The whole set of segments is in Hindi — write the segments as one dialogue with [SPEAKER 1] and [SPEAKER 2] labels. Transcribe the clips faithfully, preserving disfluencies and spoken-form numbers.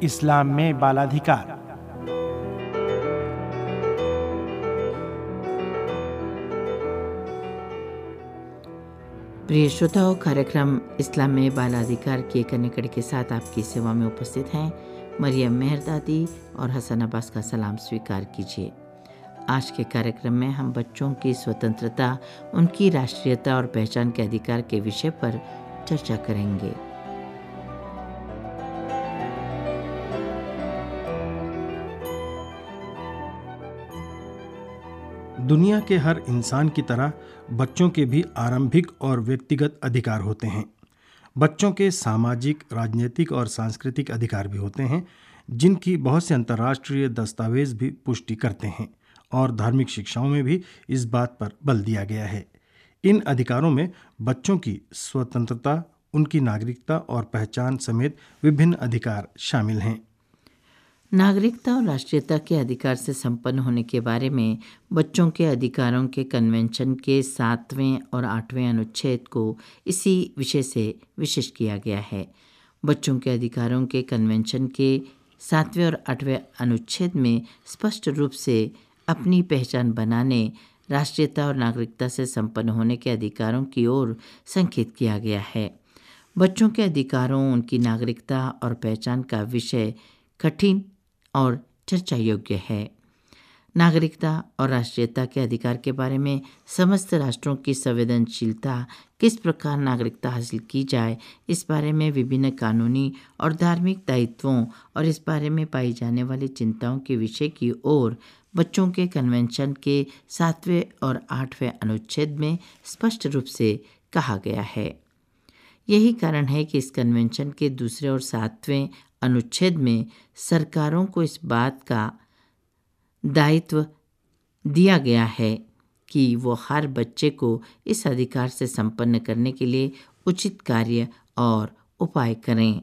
[SPEAKER 1] इस्लाम में बालाधिकार।
[SPEAKER 2] प्रिय श्रोताओं, कार्यक्रम इस्लाम में बालाधिकार की एक अन्य कड़ी के साथ आपकी सेवा में उपस्थित हैं मरियम मेहरदादी और हसन अब्बास का सलाम स्वीकार कीजिए। आज के कार्यक्रम में हम बच्चों की स्वतंत्रता, उनकी राष्ट्रीयता और पहचान के अधिकार के विषय पर चर्चा करेंगे।
[SPEAKER 1] दुनिया के हर इंसान की तरह बच्चों के भी आरंभिक और व्यक्तिगत अधिकार होते हैं। बच्चों के सामाजिक, राजनीतिक और सांस्कृतिक अधिकार भी होते हैं, जिनकी बहुत से अंतर्राष्ट्रीय दस्तावेज भी पुष्टि करते हैं और धार्मिक शिक्षाओं में भी इस बात पर बल दिया गया है। इन अधिकारों में बच्चों की स्वतंत्रता, उनकी नागरिकता और पहचान समेत विभिन्न अधिकार शामिल हैं।
[SPEAKER 2] नागरिकता और राष्ट्रीयता के अधिकार से संपन्न होने के बारे में बच्चों के अधिकारों के कन्वेंशन के सातवें और आठवें अनुच्छेद को इसी विषय से विशेष किया गया है। बच्चों के अधिकारों के कन्वेंशन के सातवें और आठवें अनुच्छेद में स्पष्ट रूप से अपनी पहचान बनाने, राष्ट्रीयता और नागरिकता से संपन्न होने के अधिकारों की ओर संकेत किया गया है। बच्चों के अधिकारों, उनकी नागरिकता और पहचान का विषय कठिन और चर्चा योग्य है। नागरिकता और राष्ट्रीयता के अधिकार के बारे में समस्त राष्ट्रों की संवेदनशीलता, किस प्रकार नागरिकता हासिल की जाए, इस बारे में विभिन्न कानूनी और धार्मिक दायित्वों और इस बारे में पाई जाने वाली चिंताओं के विषय की ओर बच्चों के कन्वेंशन के सातवें और आठवें अनुच्छेद में स्पष्ट रूप से कहा गया है। यही कारण है कि इस कन्वेंशन के दूसरे और सातवें अनुच्छेद में सरकारों को इस बात का दायित्व दिया गया है कि वो हर बच्चे को इस अधिकार से संपन्न करने के लिए उचित कार्य और उपाय करें।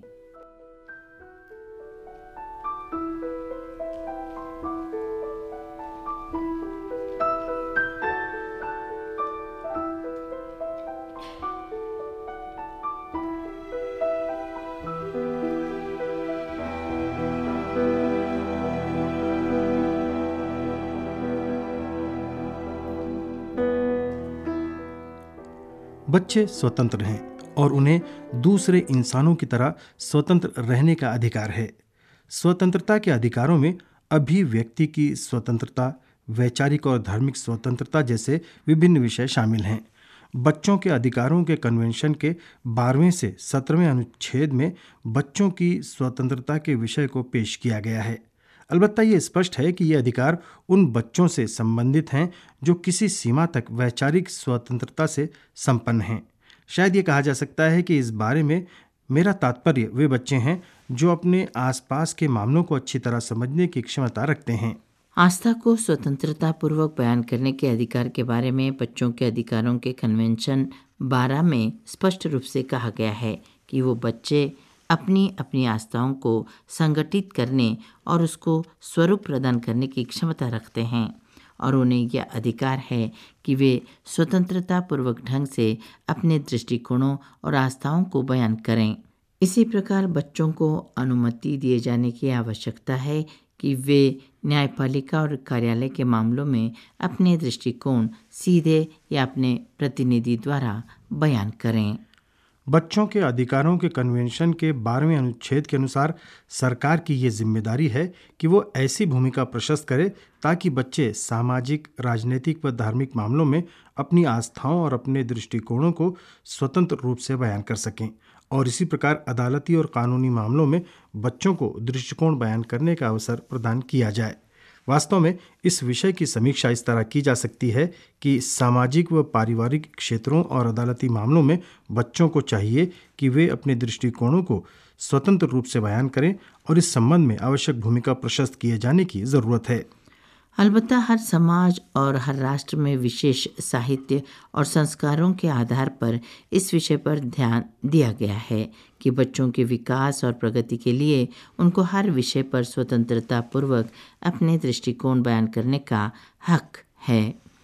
[SPEAKER 1] बच्चे स्वतंत्र हैं और उन्हें दूसरे इंसानों की तरह स्वतंत्र रहने का अधिकार है। स्वतंत्रता के अधिकारों में अभिव्यक्ति की स्वतंत्रता, वैचारिक और धार्मिक स्वतंत्रता जैसे विभिन्न विषय शामिल हैं। बच्चों के अधिकारों के कन्वेंशन के बारहवें से सत्रहवें अनुच्छेद में बच्चों की स्वतंत्रता के विषय को पेश किया गया है। अलबत्ता ये स्पष्ट है कि ये अधिकार उन बच्चों से संबंधित हैं जो किसी सीमा तक वैचारिक स्वतंत्रता से संपन्न हैं। शायद ये कहा जा सकता है कि इस बारे में मेरा तात्पर्य वे बच्चे हैं जो अपने आसपास के मामलों को अच्छी तरह समझने की क्षमता रखते हैं।
[SPEAKER 2] आस्था को स्वतंत्रता पूर्वक बयान करने के अधिकार के बारे में बच्चों के अधिकारों के कन्वेंशन बारह में स्पष्ट रूप से कहा गया है कि वो बच्चे अपनी अपनी आस्थाओं को संगठित करने और उसको स्वरूप प्रदान करने की क्षमता रखते हैं और उन्हें यह अधिकार है कि वे स्वतंत्रता पूर्वक ढंग से अपने दृष्टिकोणों और आस्थाओं को बयान करें। इसी प्रकार बच्चों को अनुमति दिए जाने की आवश्यकता है कि वे न्यायपालिका और कार्यालय के मामलों में अपने दृष्टिकोण सीधे या अपने प्रतिनिधि द्वारा बयान करें।
[SPEAKER 1] बच्चों के अधिकारों के कन्वेंशन के बारहवें अनुच्छेद के अनुसार सरकार की ये जिम्मेदारी है कि वो ऐसी भूमिका प्रशस्त करे ताकि बच्चे सामाजिक, राजनीतिक व धार्मिक मामलों में अपनी आस्थाओं और अपने दृष्टिकोणों को स्वतंत्र रूप से बयान कर सकें और इसी प्रकार अदालती और कानूनी मामलों में बच्चों को दृष्टिकोण बयान करने का अवसर प्रदान किया जाए। वास्तव में इस विषय की समीक्षा इस तरह की जा सकती है कि सामाजिक व पारिवारिक क्षेत्रों और अदालती मामलों में बच्चों को चाहिए कि वे अपने दृष्टिकोणों को स्वतंत्र रूप से बयान करें और इस संबंध में आवश्यक भूमिका प्रशस्त किए जाने की जरूरत है।
[SPEAKER 2] अलबत्ता हर समाज और हर राष्ट्र में विशेष साहित्य और संस्कारों के आधार पर इस विषय पर ध्यान दिया गया है कि बच्चों के विकास और प्रगति के लिए उनको हर विषय पर स्वतंत्रता पूर्वक अपने दृष्टिकोण बयान करने का हक है।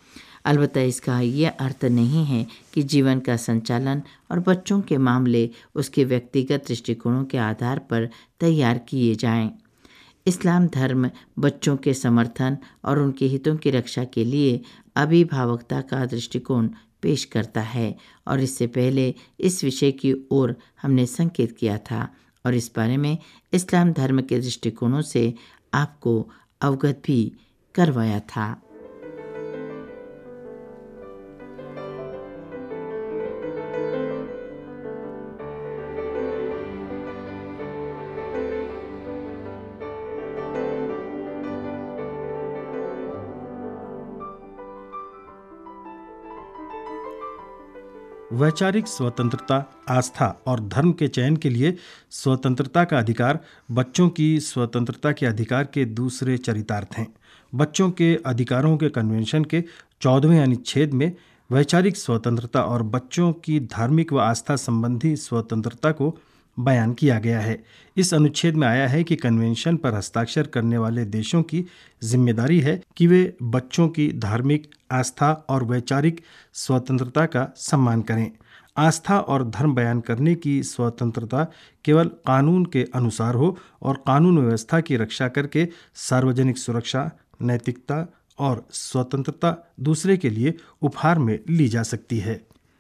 [SPEAKER 2] अलबत्ता इसका यह अर्थ नहीं है कि जीवन का संचालन और बच्चों के मामले उसके व्यक्तिगत दृष्टिकोणों के आधार पर तैयार किए जाएं। इस्लाम धर्म बच्चों के समर्थन और उनके हितों की रक्षा के लिए अभिभावकता का दृष्टिकोण पेश करता है और इससे पहले इस विषय की ओर हमने संकेत किया था और इस बारे में इस्लाम धर्म के दृष्टिकोणों से आपको अवगत भी करवाया था।
[SPEAKER 1] वैचारिक स्वतंत्रता, आस्था और धर्म के चयन के लिए स्वतंत्रता का अधिकार बच्चों की स्वतंत्रता के अधिकार के दूसरे चरितार्थ हैं। बच्चों के अधिकारों के कन्वेंशन के चौदहवें अनुच्छेद में वैचारिक स्वतंत्रता और बच्चों की धार्मिक व आस्था संबंधी स्वतंत्रता को बयान किया गया है। इस अनुच्छेद में आया है कि कन्वेंशन पर हस्ताक्षर करने वाले देशों की जिम्मेदारी है कि वे बच्चों की धार्मिक आस्था और वैचारिक स्वतंत्रता का सम्मान करें। आस्था और धर्म बयान करने की स्वतंत्रता केवल कानून के अनुसार हो और कानून व्यवस्था की रक्षा करके सार्वजनिक सुरक्षा, नैतिकता और स्वतंत्रता दूसरे के लिए उपहार में ली जा सकती है।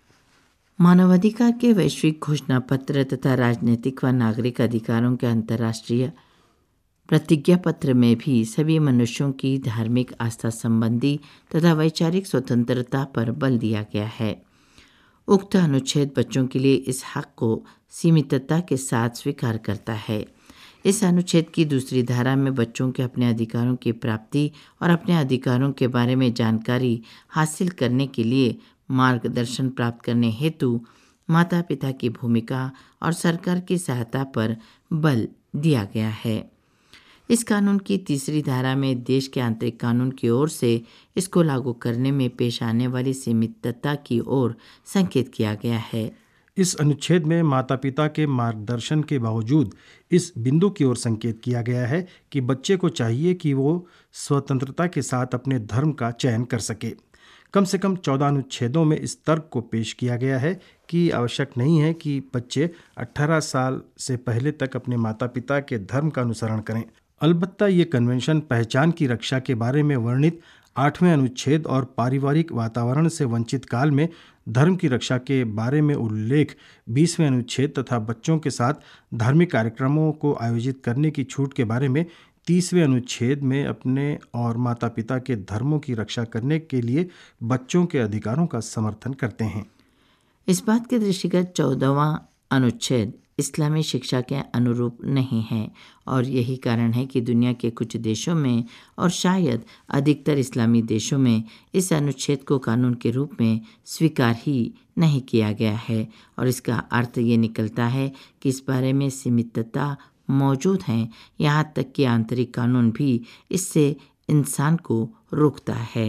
[SPEAKER 2] मानवाधिकार के वैश्विक घोषणा पत्र तथा राजनीतिक व नागरिक अधिकारों के अंतर्राष्ट्रीय प्रतिज्ञा पत्र में भी सभी मनुष्यों की धार्मिक आस्था संबंधी तथा वैचारिक स्वतंत्रता पर बल दिया गया है। उक्त अनुच्छेद बच्चों के लिए इस हक को सीमितता के साथ स्वीकार करता है। इस अनुच्छेद की दूसरी धारा में बच्चों के अपने अधिकारों की प्राप्ति और अपने अधिकारों के बारे में जानकारी हासिल करने के लिए मार्गदर्शन प्राप्त करने हेतु माता पिता की भूमिका और सरकार की सहायता पर बल दिया गया है। इस कानून की तीसरी धारा में देश के आंतरिक कानून की ओर से इसको लागू करने में पेश आने वाली सीमितता की ओर संकेत किया गया है।
[SPEAKER 1] इस अनुच्छेद में माता पिता के मार्गदर्शन के बावजूद इस बिंदु की ओर संकेत किया गया है कि बच्चे को चाहिए कि वो स्वतंत्रता के साथ अपने धर्म का चयन कर सके। कम से कम चौदह अनुच्छेदों में इस तर्क को पेश किया गया है कि आवश्यक नहीं है कि बच्चे अठारह साल से पहले तक अपने माता पिता के धर्म का अनुसरण करें। अलबत्ता ये कन्वेंशन पहचान की रक्षा के बारे में वर्णित आठवें अनुच्छेद और पारिवारिक वातावरण से वंचित काल में धर्म की रक्षा के बारे में उल्लेख बीसवें अनुच्छेद तथा बच्चों के साथ धार्मिक कार्यक्रमों को आयोजित करने की छूट के बारे में तीसवें अनुच्छेद में अपने और माता पिता के धर्मों की रक्षा करने के लिए बच्चों के अधिकारों का समर्थन करते हैं।
[SPEAKER 2] इस बात के दृष्टिगत चौदहवां अनुच्छेद इस्लामी शिक्षा के अनुरूप नहीं है और यही कारण है कि दुनिया के कुछ देशों में और शायद अधिकतर इस्लामी देशों में इस अनुच्छेद को कानून के रूप में स्वीकार ही नहीं किया गया है और इसका अर्थ ये निकलता है कि इस बारे में सीमितता मौजूद हैं। यहाँ तक कि आंतरिक कानून भी इससे इंसान को रोकता है।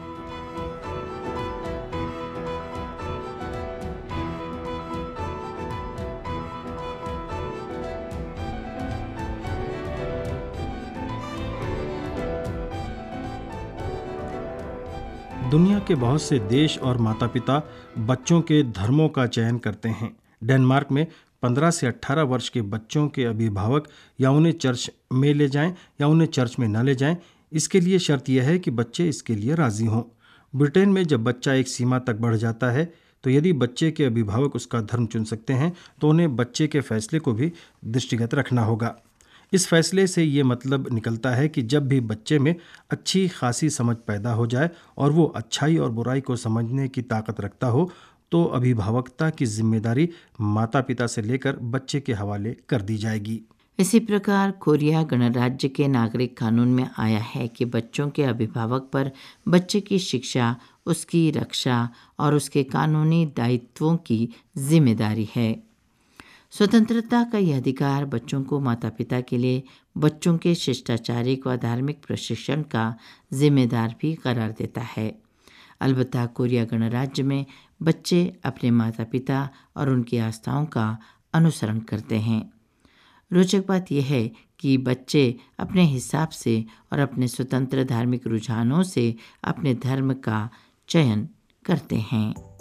[SPEAKER 1] दुनिया के बहुत से देश और माता पिता बच्चों के धर्मों का चयन करते हैं। डेनमार्क में पंद्रह से अठारह वर्ष के बच्चों के अभिभावक या उन्हें चर्च में ले जाएं या उन्हें चर्च में न ले जाएं, इसके लिए शर्त यह है कि बच्चे इसके लिए राजी हों। ब्रिटेन में जब बच्चा एक सीमा तक बढ़ जाता है तो यदि बच्चे के अभिभावक उसका धर्म चुन सकते हैं तो उन्हें बच्चे के फैसले को भी दृष्टिगत रखना होगा। इस फैसले से ये मतलब निकलता है कि जब भी बच्चे में अच्छी खासी समझ पैदा हो जाए और वो अच्छाई और बुराई को समझने की ताकत रखता हो तो अभिभावकता की जिम्मेदारी माता पिता से लेकर बच्चे के हवाले कर दी जाएगी।
[SPEAKER 2] इसी प्रकार कोरिया गणराज्य के नागरिक कानून में आया है कि बच्चों के अभिभावक पर बच्चे की शिक्षा, उसकी रक्षा और उसके कानूनी दायित्वों की जिम्मेदारी है। स्वतंत्रता का यह अधिकार बच्चों को माता पिता के लिए बच्चों के शिष्टाचारिक व धार्मिक प्रशिक्षण का जिम्मेदार भी करार देता है। अलबत्ता कोरिया गणराज्य में बच्चे अपने माता पिता और उनकी आस्थाओं का अनुसरण करते हैं। रोचक बात यह है कि बच्चे अपने हिसाब से और अपने स्वतंत्र धार्मिक रुझानों से अपने धर्म का चयन करते हैं।